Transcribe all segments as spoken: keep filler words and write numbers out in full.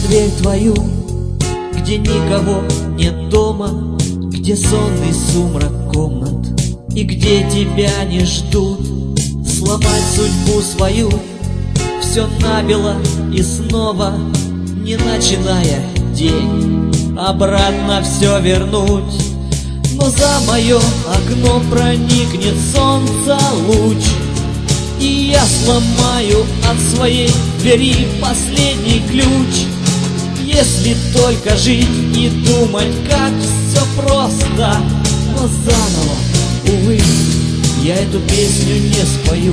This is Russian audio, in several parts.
дверь твою, где никого нет дома, где сонный сумрак комнат и где тебя не ждут. Сломать судьбу свою, все набело и снова, не начиная день, обратно все вернуть. Но за мое окно проникнет солнца луч, и я сломаю от своей двери последний ключ. Если только жить и думать, как все просто, но заново, увы, я эту песню не спою.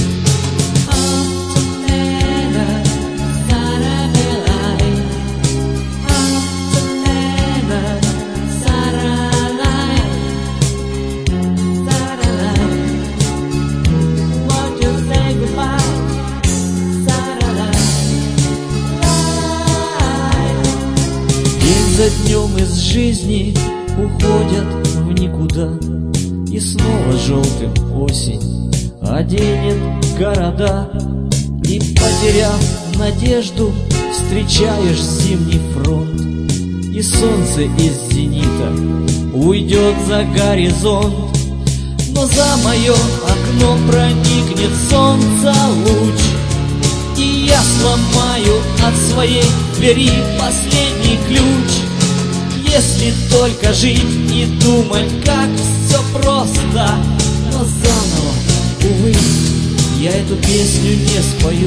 За днем из жизни уходят в никуда, и снова желтым осень оденет города. И, потеряв надежду, встречаешь зимний фронт, и солнце из зенита уйдет за горизонт. Но за мое окно проникнет солнца луч, и я сломаю от своей двери последний ключ. Если только жить и думать, как все просто, но заново, увы, я эту песню не спою.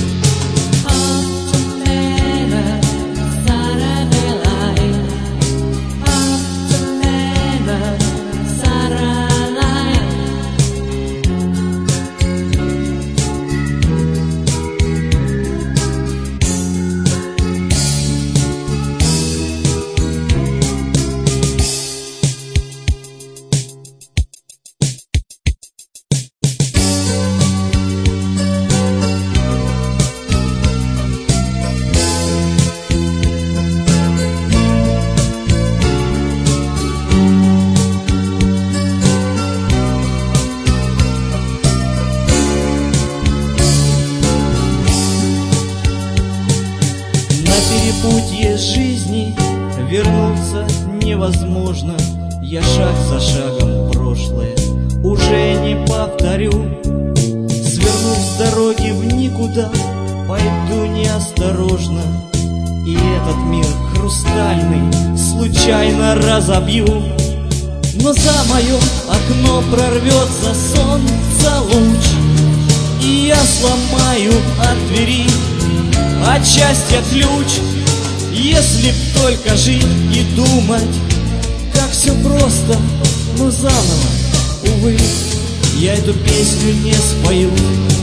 Перепутье жизни вернуться невозможно. Я шаг за шагом в прошлое уже не повторю. Свернув с дороги в никуда, пойду неосторожно, и этот мир хрустальный случайно разобью. Но за мое окно прорвется солнце луч, и я сломаю от двери от счастья ключ. Если б только жить и думать, как все просто, но заново, увы, я эту песню не спою.